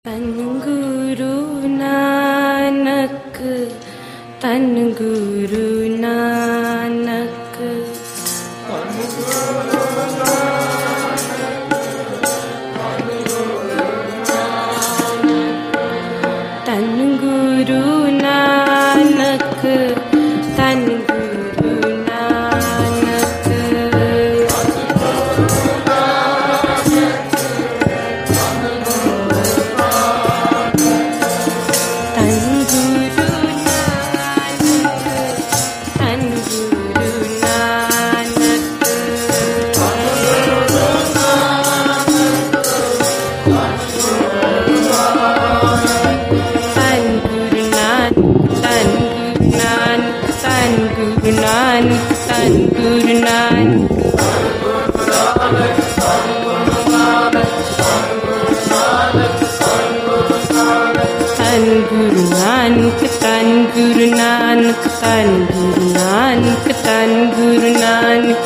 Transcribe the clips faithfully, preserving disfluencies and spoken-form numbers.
तन गुरु नानक, तन गुरु नानक, तन गुरु नानक, तन गुरु नानक, तन गुरु नानक, तन गुरु नानक, तन गुरु नानक, तन गुरु नानक, तन गुरु नानक, तन गुरु नानक,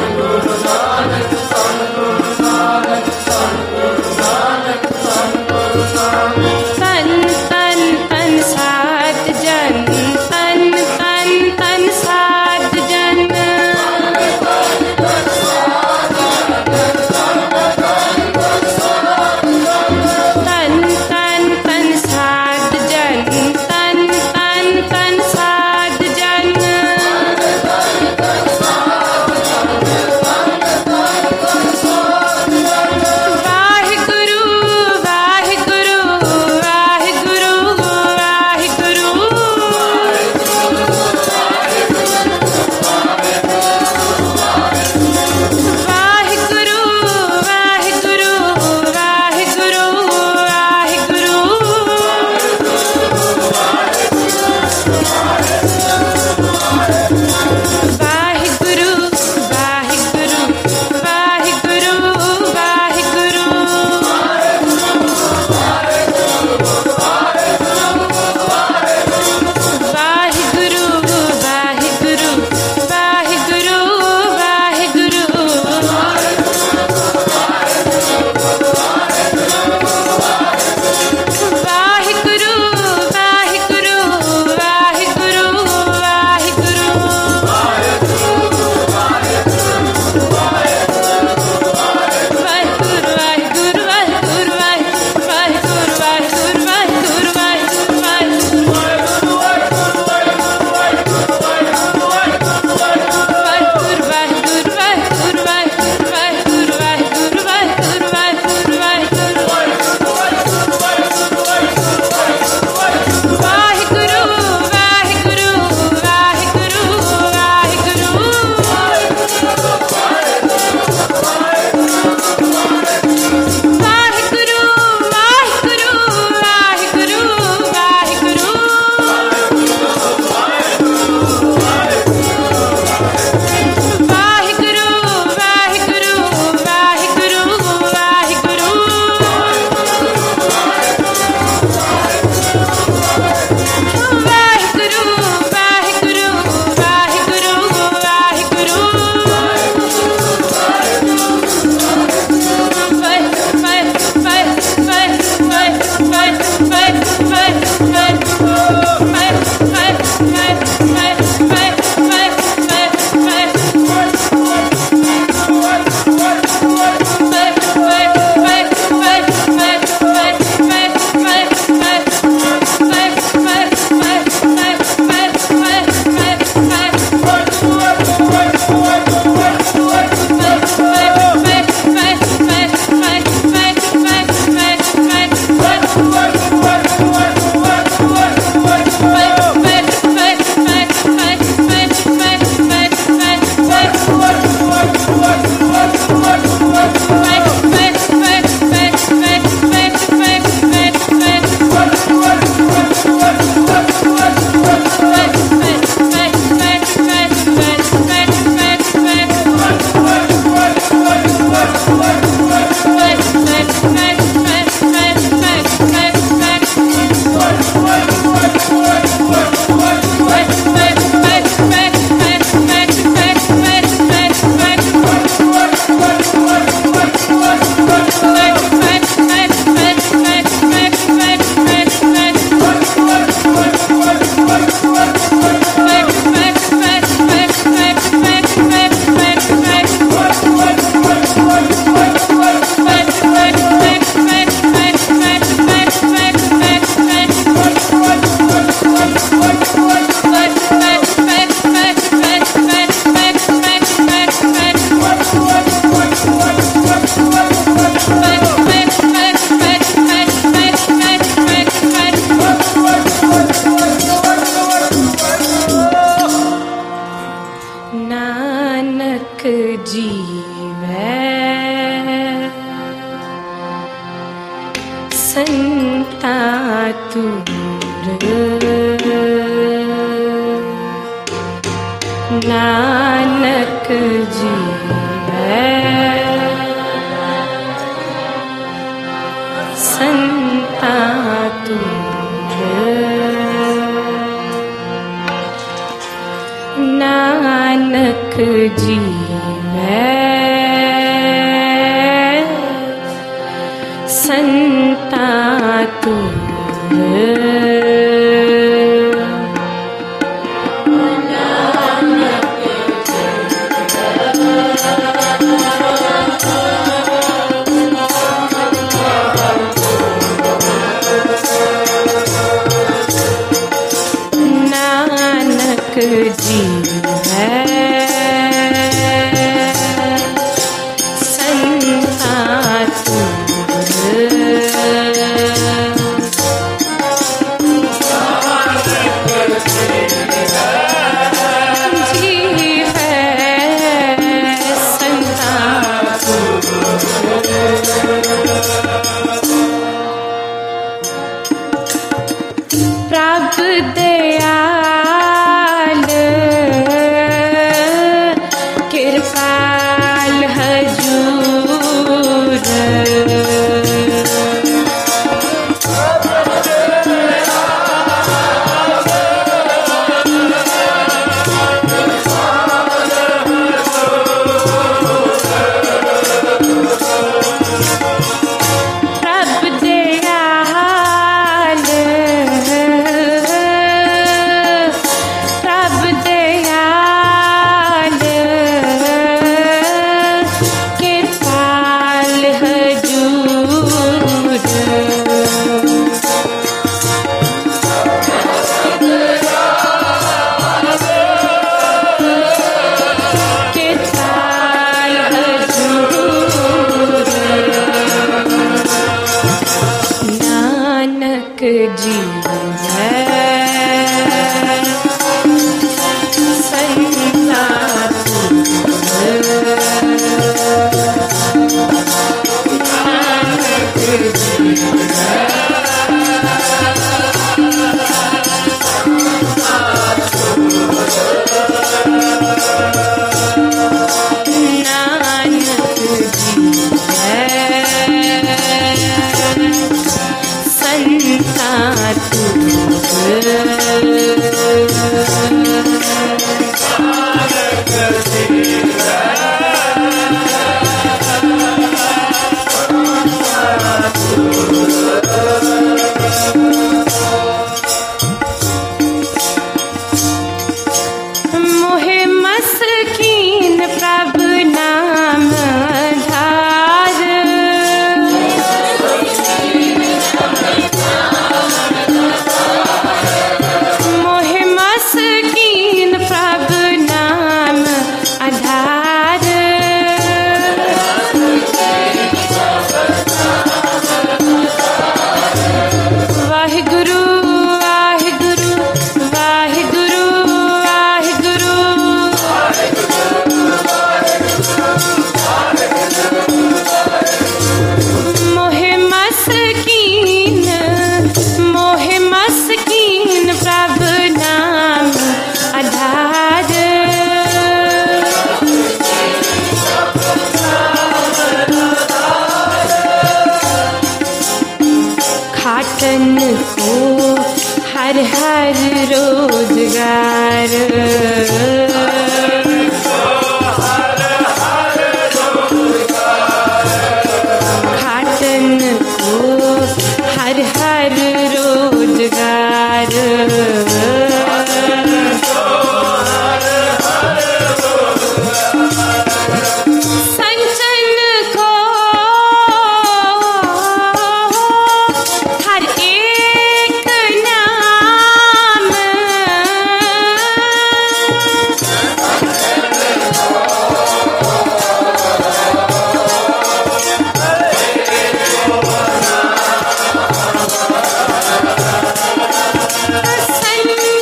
तन तन तन सात जन, तन तन तन सात जन, तन तन तन सात जन, तन तन तन सात जन, संता तूर नानक जी है संता तूर नानक जी है संता तूर जी है संता तूर जी है संता प्रभु दया कृपाल हजूर प्रभु दयाल प्रभु दयाल कृपाल हजूर कृपाल हजूर नानक जी है संता तूर नानक जी है नानक जी है संता तूर मोहे मस्कीन प्रभु नाम धार मोहे मस्कीन प्रभु नाम आधार वाहिगुरु वाहिगुरु वाहिगुरु वाहिगुरु मोहे मस्कीन मोहे मस्कीन प्रभु नाम आधार खाटन को हर हर रोजगार खाटन को हर हर रोजगार संचन को हर एक नाम संचन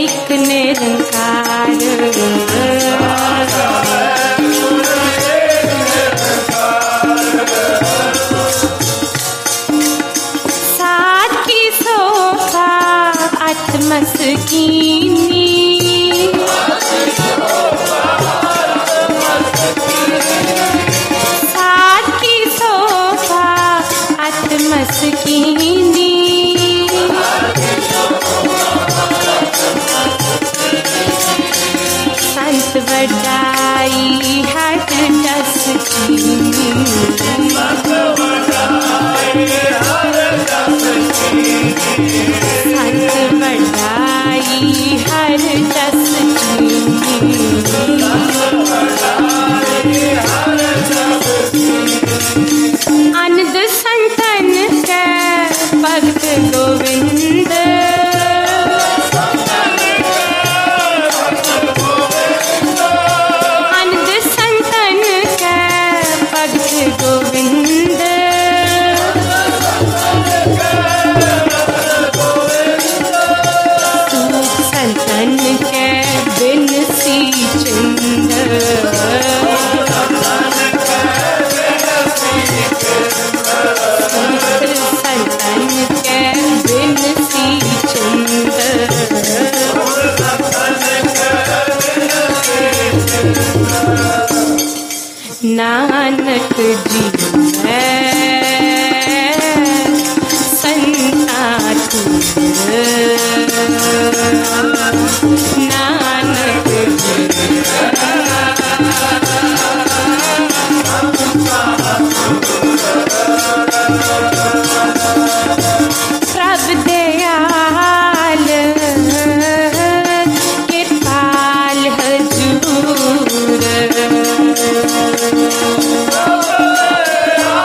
एक निरंकार। साखी सोखा आत्मस्कीनी, साखी सोखा आत्मस्कीनी, संत बड़ाई हट जस कीनी, संत बड़ाई हर जस कीनी। अनद संतन के भक्त गोविंद, अनद संतन के भक्त गोविंद, सूख संतन के बिन सी चंद, संतन के बिन सी चंद। नानक जी है संता तुर, नानक जी प्रभ दयाल कृपाल हजूर,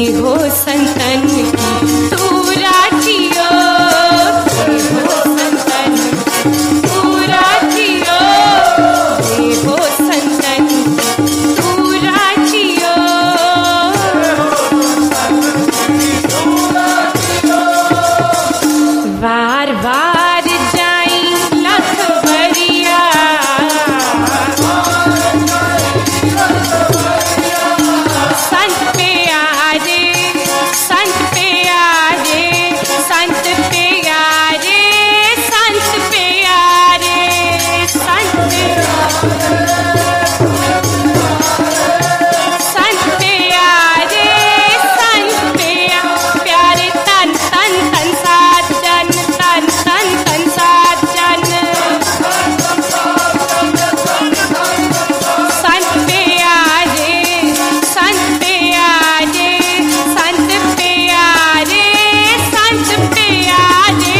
हो संतन की तू राखियो, हो संतन तू राखियो, हो संतन तू राखियो। वार वार जाई लख बरिया, संत प्यारे संत प्यारे संत प्यारे संत प्यारे संत संत प्यारे संत प्यारे तन तन तन साजन तन तन तन साजन संत प्यारे संत प्यारे संत प्यारे संत प्यारे।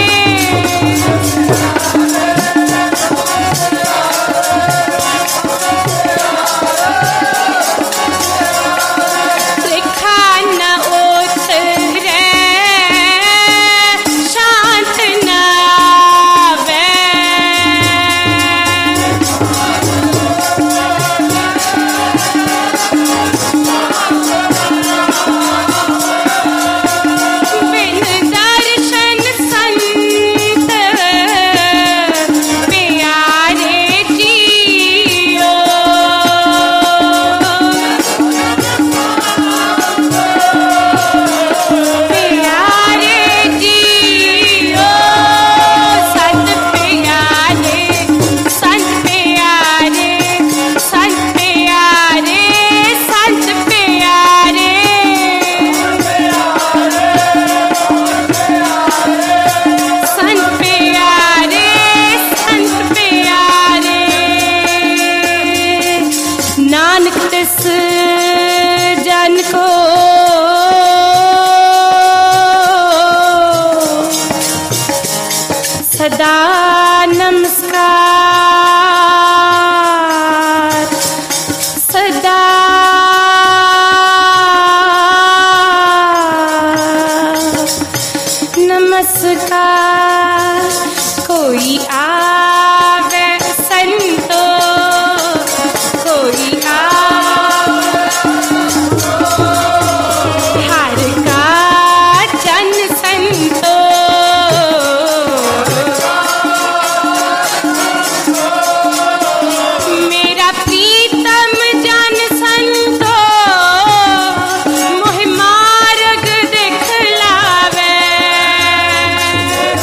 लिखा न उतरे शांत न आवे, बिन दर्शन संत प्यारे जियो, प्यारे जियो। संत प्यारे संत प्यारे संत प्यारे संत प्यारे संत प्यारे संत प्यारे। नानक तिस जन को सदा नमस्कार, सदा नमस्कार। कोई आवे संतो, कोई आवे हर का जन संतो, मेरा प्रीतम जन संतो मोह मार्ग दिखलावे,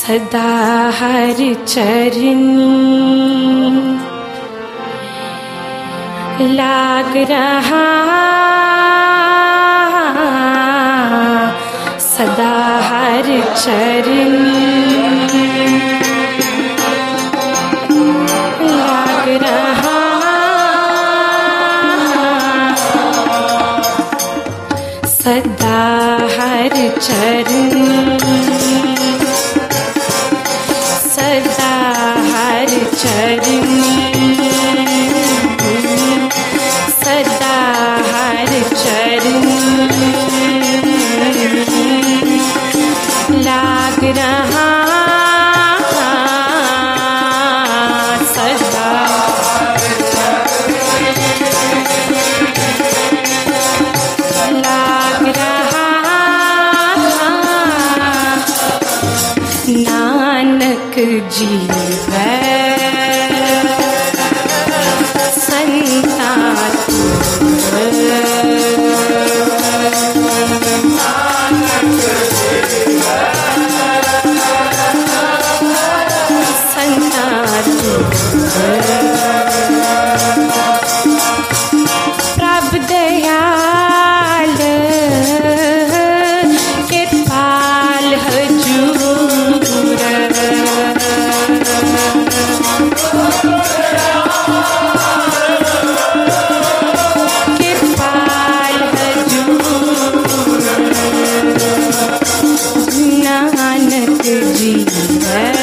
सदा हर चरनी लाग रहा, सदा हर चरनी लाग रहा, सदा हर चरनी, सदा हर चरनी, सदा हर चरनी लाग रहा, सदा लाग रहा। नानक जी है संता प्रभ दयाल कृपाल हजूर, कृपाल हजूर नानक जी है